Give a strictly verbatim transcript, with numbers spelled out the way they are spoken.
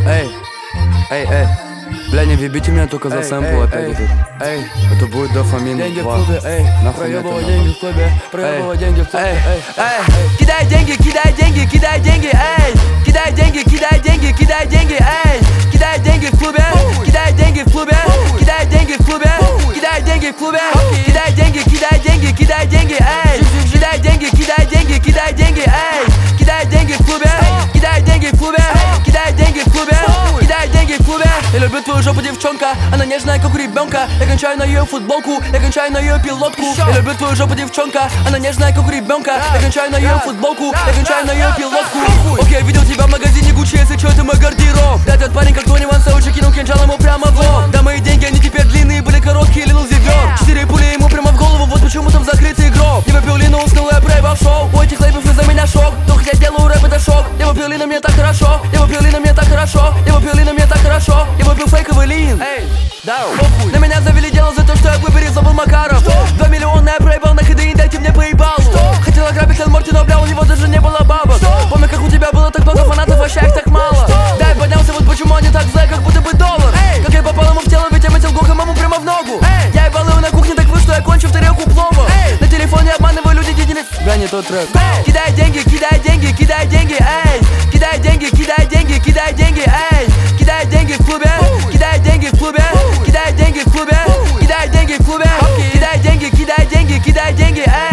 Эй, эй, эй. Бля, не вебите меня только за сэмпл опять этот. Эй, это будет дофамин деньги два. в клубе, эй, проебывай деньги в клубе, проебывай деньги в клубе, эй, эй, кидай деньги, кидай деньги, кидай деньги, эй, кидай деньги, кидай деньги, кидай деньги, эй, кидай деньги в клубе, кидай деньги в клубе, кидай деньги в клубе, кидай деньги в клубе, кидай деньги, кидай деньги, кидай деньги, эй, кидай деньги, кидай деньги, кидай деньги, эй, кидай деньги в клубе, кидай деньги в клубе, кидай деньги в клубе, кидай деньги в клубе. Я люблю твою жопу, девчонка, она нежная, как у ребенка. Я кончаю на ее футболку, я кончаю на ее пилотку. Я люблю твою жопу, девчонка, она нежная, как у ребенка. Я кончаю на ее футболку, я кончаю на ее пилотку. Окей, я видел тебя в магазине Гуччи, если что, это мой гардероб. Да, этот парень, как Тони Ван Саучи, кинул кинжал ему прямо в лоб. Да, мои деньги, они теперь длинные, были короткие, Лил Зивер. Четыре пули ему прямо в голову, вот почему там закрытый гроб. Я выпил лину, уснул, я проебал шоу. У этих лейбов из-за меня шок, то хоть я делаю рэп, это шок. Я выпил лину, мне так хорошо, я выпил лину, мне так хорошо, я выпил лину, мне так хорошо, я выпил фейковый лин. эй, да, На меня завели дело за то, что я в выборе забыл Макаров. Два миллиона я проебал на КДИ, дайте мне поебал. Хотел ограбить Эл Морти, но бля, у него даже не было бабок. Помню, как у тебя было так много фанатов, вообще их так мало. Да, я поднялся, вот почему они так злые, как будто бы доллар. Как я попал ему в тело, ведь я метил гухом ему прямо в ногу. Я ебал его на кухне, так вы, что я кончу в тарелку плова. На телефоне обманываю людей, денег. Бля, не тот трек. Кидай деньги, кидай деньги, кидай деньги, эй. Кидай деньги, кидай деньги, кидай деньги, эй. Кидай деньги в клубе, кидай деньги в клубе, кидай деньги в клубе, кидай деньги в клубе, кидай деньги, кидай деньги, кидай деньги, эй.